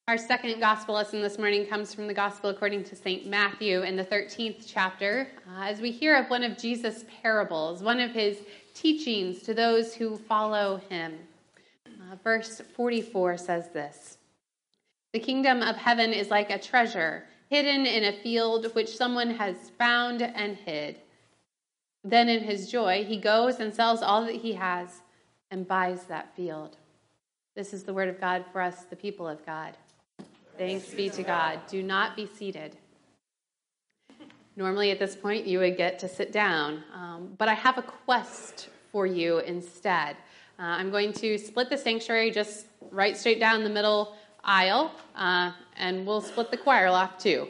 Our second gospel lesson this morning comes from the gospel according to St. Matthew in the 13th chapter, as we hear of one of Jesus' parables, one of his teachings to those who follow him. Verse 44 says this: "The kingdom of heaven is like a treasure hidden in a field which someone has found and hid. Then in his joy he goes and sells all that he has and buys that field." This is the word of God for us, the people of God. Thanks be to God. Do not be seated. Normally at this point you would get to sit down, but I have a quest for you instead. I'm going to split the sanctuary just right straight down the middle aisle, and we'll split the choir loft too.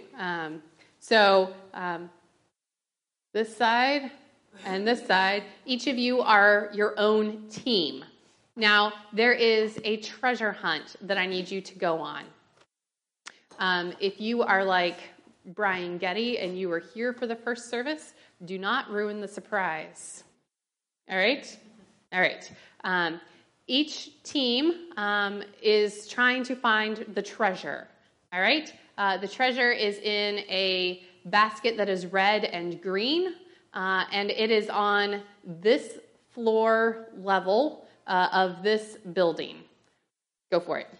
This side and this side, each of you are your own team. Now, there is a treasure hunt that I need you to go on. If you are like Brian Getty and you were here for the first service, do not ruin the surprise. All right? All right. Each team is trying to find the treasure. All right? The treasure is in a basket that is red and green, and it is on this floor level of this building. Go for it.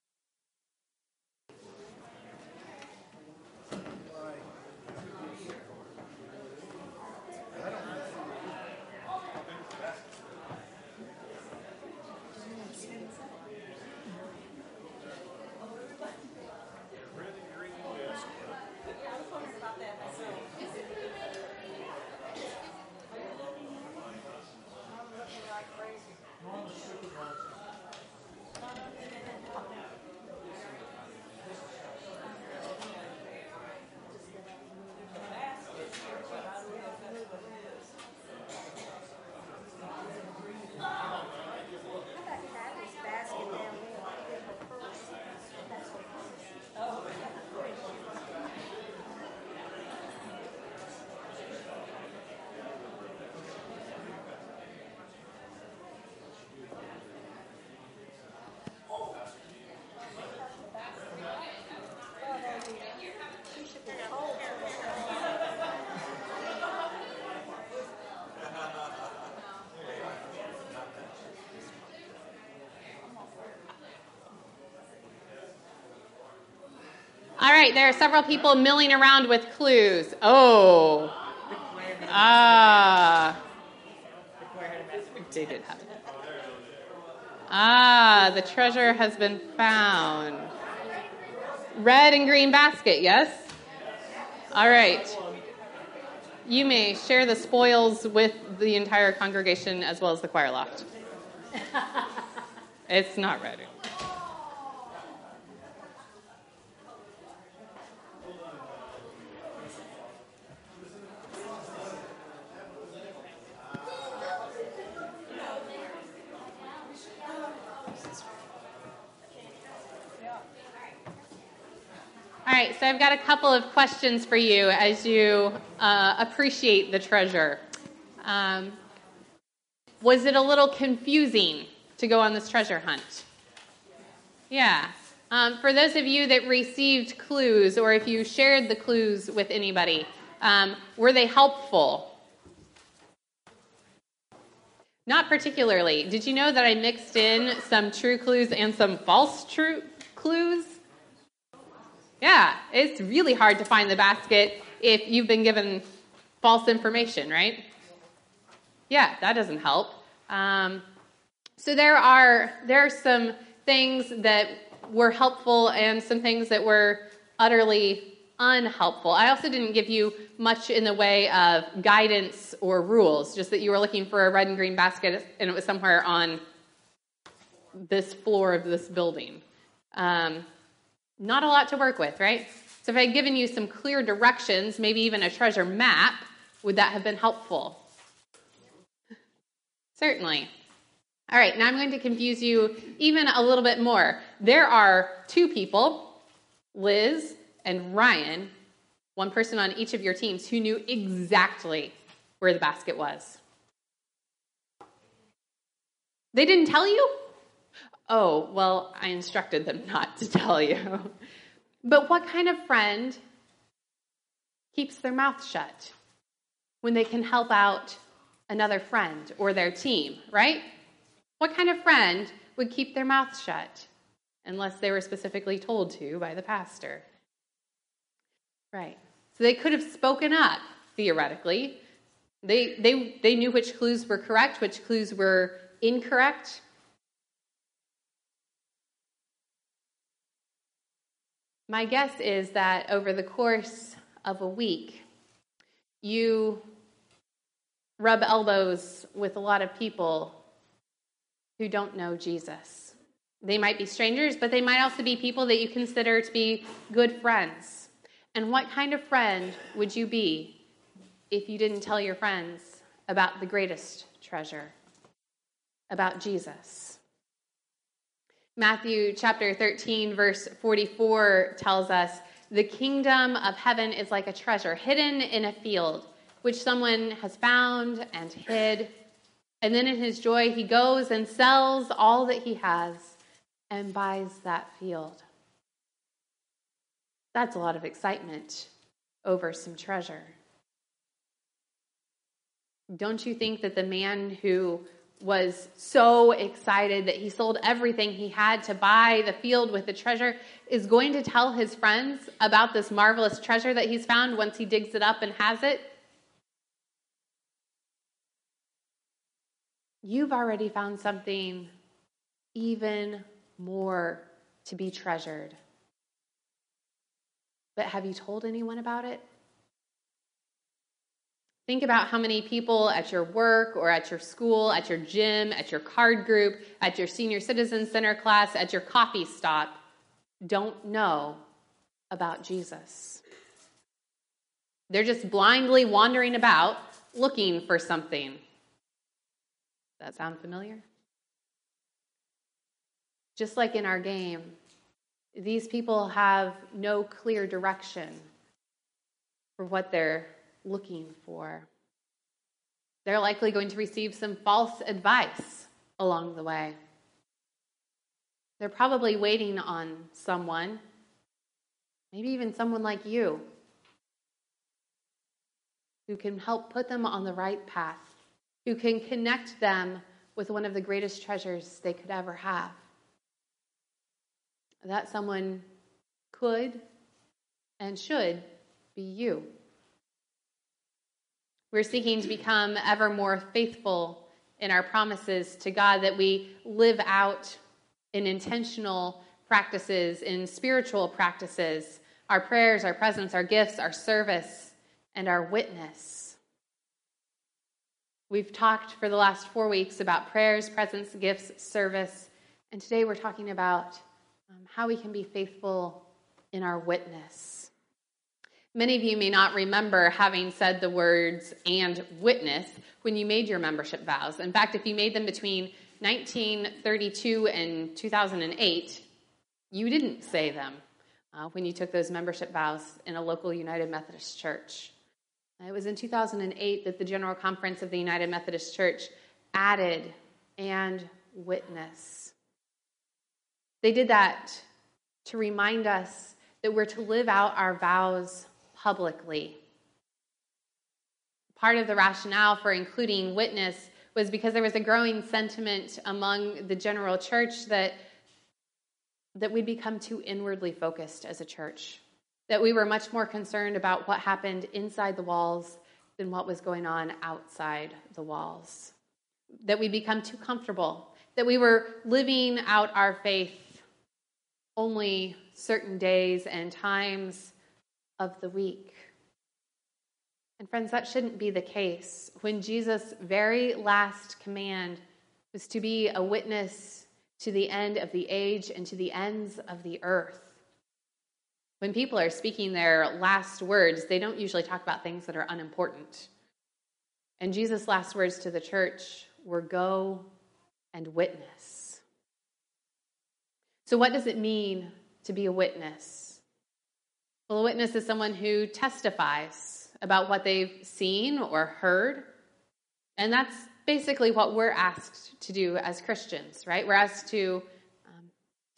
All right, there are several people milling around with clues. Oh. They did have it. The treasure has been found. Red and green basket, yes? All right. You may share the spoils with the entire congregation as well as the choir loft. It's not ready. All right, so I've got a couple of questions for you as you appreciate the treasure. Was it a little confusing to go on this treasure hunt? Yeah. For those of you that received clues, or if you shared the clues with anybody, were they helpful? Not particularly. Did you know that I mixed in some true clues and some false true clues? Yeah, it's really hard to find the basket if you've been given false information, right? Yeah, that doesn't help. So there are some things that were helpful and some things that were utterly unhelpful. I also didn't give you much in the way of guidance or rules, just that you were looking for a red and green basket and it was somewhere on this floor of this building. Not a lot to work with, right? So if I had given you some clear directions, maybe even a treasure map, would that have been helpful? Certainly. All right, now I'm going to confuse you even a little bit more. There are two people, Liz and Ryan, one person on each of your teams, who knew exactly where the basket was. They didn't tell you? Oh, well, I instructed them not to tell you. But what kind of friend keeps their mouth shut when they can help out another friend or their team, right? What kind of friend would keep their mouth shut unless they were specifically told to by the pastor? Right. So they could have spoken up, theoretically. They knew which clues were correct, which clues were incorrect. My guess is that over the course of a week, you rub elbows with a lot of people who don't know Jesus. They might be strangers, but they might also be people that you consider to be good friends. And what kind of friend would you be if you didn't tell your friends about the greatest treasure, about Jesus? Matthew chapter 13, verse 44 tells us, the kingdom of heaven is like a treasure hidden in a field, which someone has found and hid. And then in his joy, he goes and sells all that he has and buys that field. That's a lot of excitement over some treasure. Don't you think that the man who was so excited that he sold everything he had to buy the field with the treasure is going to tell his friends about this marvelous treasure that he's found once he digs it up and has it? You've already found something even more to be treasured. But have you told anyone about it? Think about how many people at your work or at your school, at your gym, at your card group, at your senior citizen center class, at your coffee stop don't know about Jesus. They're just blindly wandering about looking for something. Does that sound familiar? Just like in our game, these people have no clear direction for what they're looking for. They're likely going to receive some false advice along the way. They're probably waiting on someone, maybe even someone like you, who can help put them on the right path, who can connect them with one of the greatest treasures they could ever have. That someone could and should be you. We're seeking to become ever more faithful in our promises to God, that we live out in intentional practices, in spiritual practices, our prayers, our presence, our gifts, our service, and our witness. We've talked for the last 4 weeks about prayers, presence, gifts, service, and today we're talking about how we can be faithful in our witness. Many of you may not remember having said the words "and witness" when you made your membership vows. In fact, if you made them between 1932 and 2008, you didn't say them when you took those membership vows in a local United Methodist church. It was in 2008 that the General Conference of the United Methodist Church added "and witness." They did that to remind us that we're to live out our vows publicly. Part of the rationale for including witness was because there was a growing sentiment among the general church that we'd become too inwardly focused as a church, that we were much more concerned about what happened inside the walls than what was going on outside the walls, that we become too comfortable, that we were living out our faith only certain days and times of the week. And friends, that shouldn't be the case. When Jesus' very last command was to be a witness to the end of the age and to the ends of the earth. When people are speaking their last words, they don't usually talk about things that are unimportant. And Jesus' last words to the church were "go and witness." So what does it mean to be a witness? Well, a witness is someone who testifies about what they've seen or heard. And that's basically what we're asked to do as Christians, right? We're asked to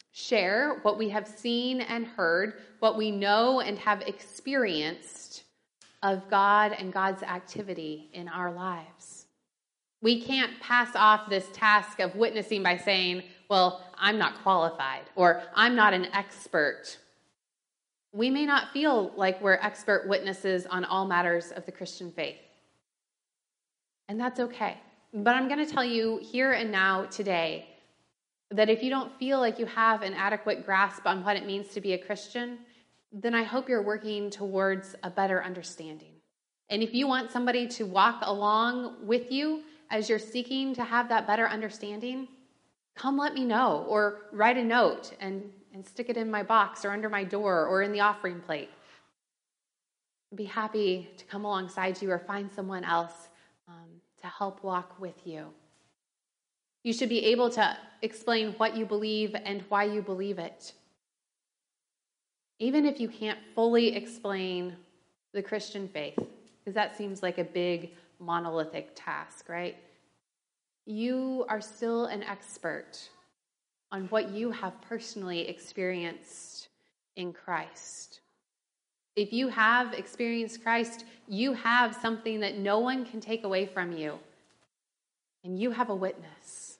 share what we have seen and heard, what we know and have experienced of God and God's activity in our lives. We can't pass off this task of witnessing by saying, well, I'm not qualified, or I'm not an expert. We may not feel like we're expert witnesses on all matters of the Christian faith. And that's okay. But I'm going to tell you here and now today that if you don't feel like you have an adequate grasp on what it means to be a Christian, then I hope you're working towards a better understanding. And if you want somebody to walk along with you as you're seeking to have that better understanding, come let me know, or write a note and stick it in my box or under my door or in the offering plate. I'd be happy to come alongside you or find someone else to help walk with you. You should be able to explain what you believe and why you believe it. Even if you can't fully explain the Christian faith, because that seems like a big monolithic task, right? You are still an expert on what you have personally experienced in Christ. If you have experienced Christ, you have something that no one can take away from you. And you have a witness.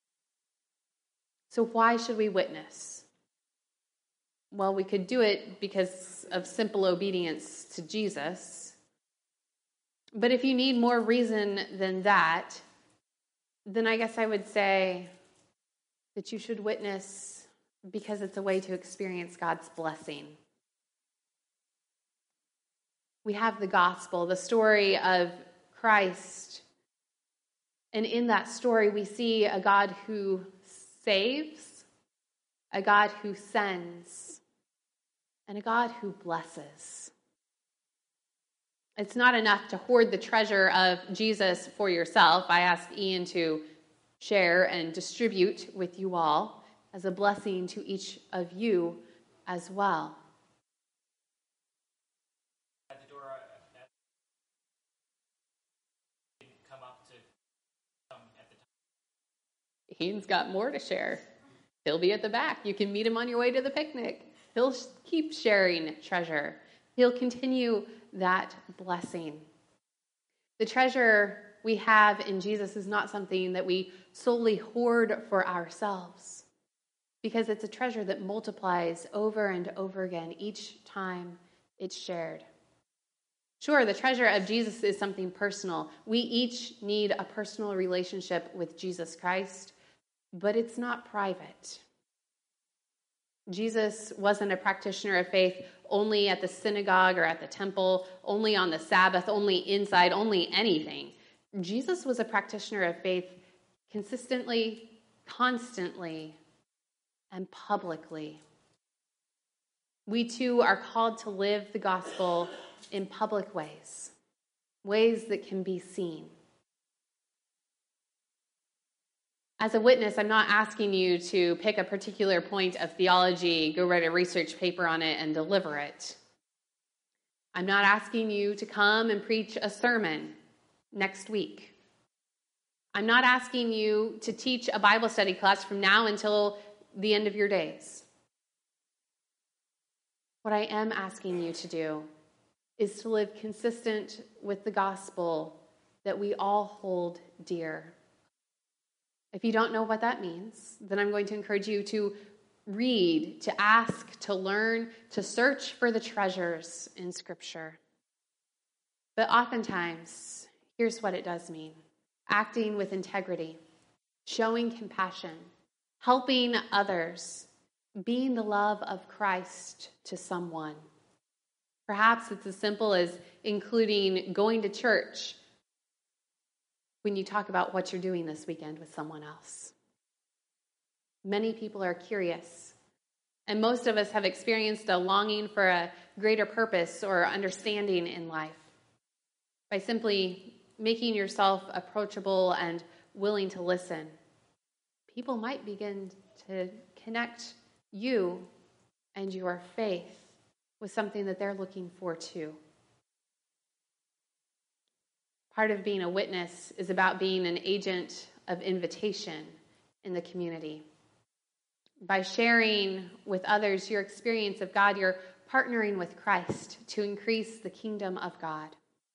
So why should we witness? Well, we could do it because of simple obedience to Jesus. But if you need more reason than that, then I guess I would say that you should witness because it's a way to experience God's blessing. We have the gospel, the story of Christ. And in that story, we see a God who saves, a God who sends, and a God who blesses. It's not enough to hoard the treasure of Jesus for yourself. I asked Ian to share and distribute with you all as a blessing to each of you as well. At the door, didn't come up to come at the time. Ian's got more to share. He'll be at the back. You can meet him on your way to the picnic. He'll keep sharing treasure. He'll continue that blessing. The treasure we have in Jesus is not something that we solely hoard for ourselves, because it's a treasure that multiplies over and over again each time it's shared. Sure, the treasure of Jesus is something personal. We each need a personal relationship with Jesus Christ, but it's not private. Jesus wasn't a practitioner of faith only at the synagogue or at the temple, only on the Sabbath, only inside, only anything. Jesus was a practitioner of faith consistently, constantly, and publicly. We too are called to live the gospel in public ways, ways that can be seen. As a witness, I'm not asking you to pick a particular point of theology, go write a research paper on it, and deliver it. I'm not asking you to come and preach a sermon next week. I'm not asking you to teach a Bible study class from now until the end of your days. What I am asking you to do is to live consistent with the gospel that we all hold dear. If you don't know what that means, then I'm going to encourage you to read, to ask, to learn, to search for the treasures in Scripture. But oftentimes, here's what it does mean: acting with integrity, showing compassion, helping others, being the love of Christ to someone. Perhaps it's as simple as including going to church when you talk about what you're doing this weekend with someone else. Many people are curious, and most of us have experienced a longing for a greater purpose or understanding in life. By simply making yourself approachable and willing to listen, people might begin to connect you and your faith with something that they're looking for too. Part of being a witness is about being an agent of invitation in the community. By sharing with others your experience of God, you're partnering with Christ to increase the kingdom of God.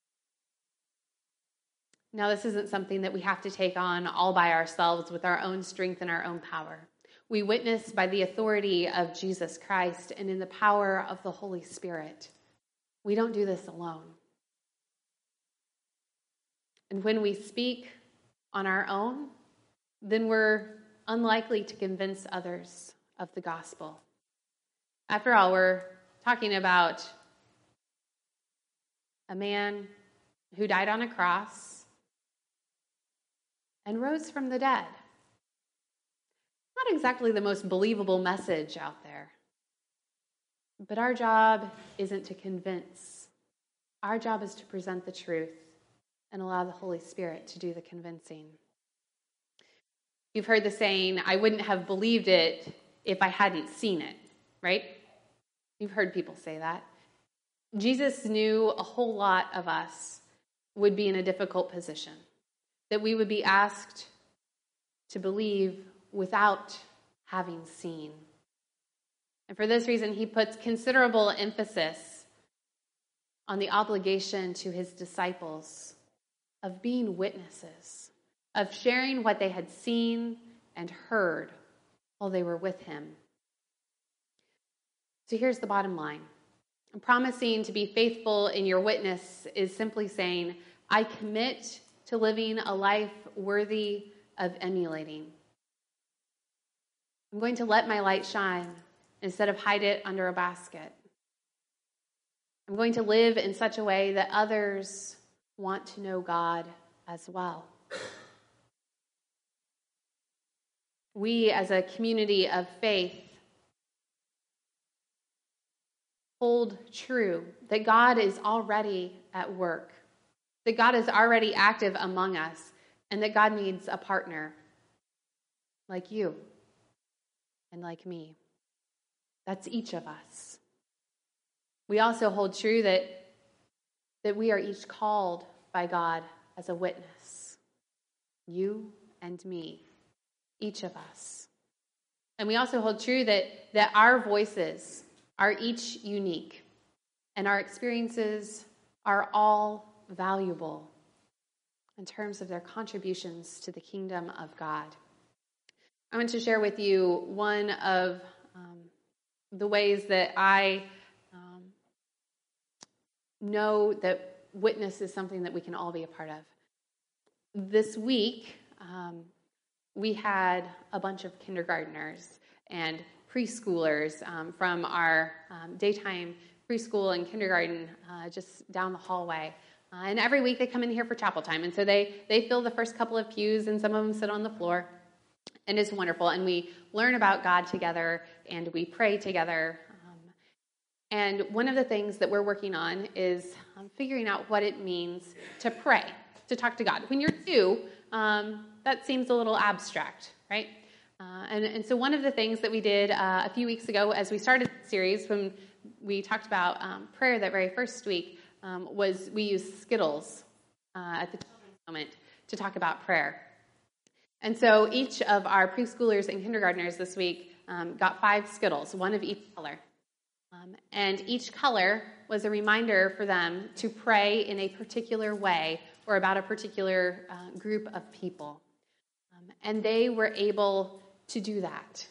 Now, this isn't something that we have to take on all by ourselves with our own strength and our own power. We witness by the authority of Jesus Christ and in the power of the Holy Spirit. We don't do this alone. And when we speak on our own, then we're unlikely to convince others of the gospel. After all, we're talking about a man who died on a cross and rose from the dead. Not exactly the most believable message out there. But our job isn't to convince. Our job is to present the truth and allow the Holy Spirit to do the convincing. You've heard the saying, I wouldn't have believed it if I hadn't seen it, right? You've heard people say that. Jesus knew a whole lot of us would be in a difficult position, that we would be asked to believe without having seen. And for this reason, he puts considerable emphasis on the obligation to his disciples of being witnesses, of sharing what they had seen and heard while they were with him. So here's the bottom line. Promising to be faithful in your witness is simply saying, I commit to living a life worthy of emulating. I'm going to let my light shine instead of hide it under a basket. I'm going to live in such a way that others want to know God as well. We, as a community of faith, hold true that God is already at work, that God is already active among us, and that God needs a partner like you and like me. That's each of us. We also hold true that we are each called by God as a witness. You and me, each of us. And we also hold true that our voices are each unique, and our experiences are all valuable in terms of their contributions to the kingdom of God. I want to share with you one of the ways that I know that witness is something that we can all be a part of. This week, we had a bunch of kindergartners and preschoolers from our daytime preschool and kindergarten just down the hallway. And every week they come in here for chapel time. And so they fill the first couple of pews, and some of them sit on the floor. And it's wonderful. And we learn about God together, and we pray together. And one of the things that we're working on is figuring out what it means to pray, to talk to God. When you're 2, that seems a little abstract, right? And so one of the things that we did a few weeks ago as we started the series, when we talked about prayer that very first week, was we used Skittles at the moment to talk about prayer. And so each of our preschoolers and kindergartners this week got 5 Skittles, one of each color. And each color was a reminder for them to pray in a particular way or about a particular group of people. And they were able to do that.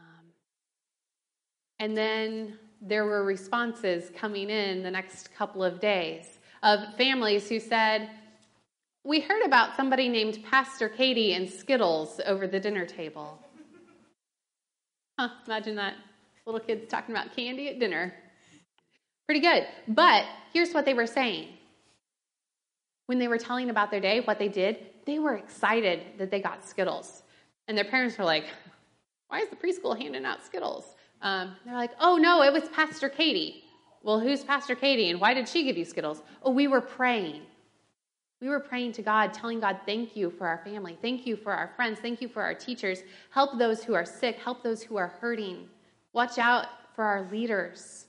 And then there were responses coming in the next couple of days of families who said, we heard about somebody named Pastor Katie and Skittles over the dinner table. Imagine that. Little kids talking about candy at dinner. Pretty good. But here's what they were saying. When they were telling about their day, what they did, they were excited that they got Skittles. And their parents were like, why is the preschool handing out Skittles? They're like, oh, no, it was Pastor Katie. Well, who's Pastor Katie, and why did she give you Skittles? Oh, we were praying. We were praying to God, telling God, thank you for our family. Thank you for our friends. Thank you for our teachers. Help those who are sick. Help those who are hurting. Watch out for our leaders.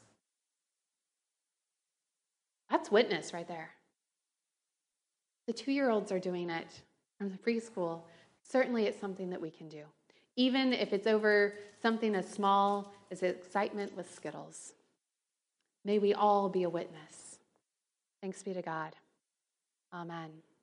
That's witness right there. The 2-year-olds are doing it from the preschool. Certainly it's something that we can do. even if it's over something as small as excitement with Skittles. May we all be a witness. Thanks be to God. Amen.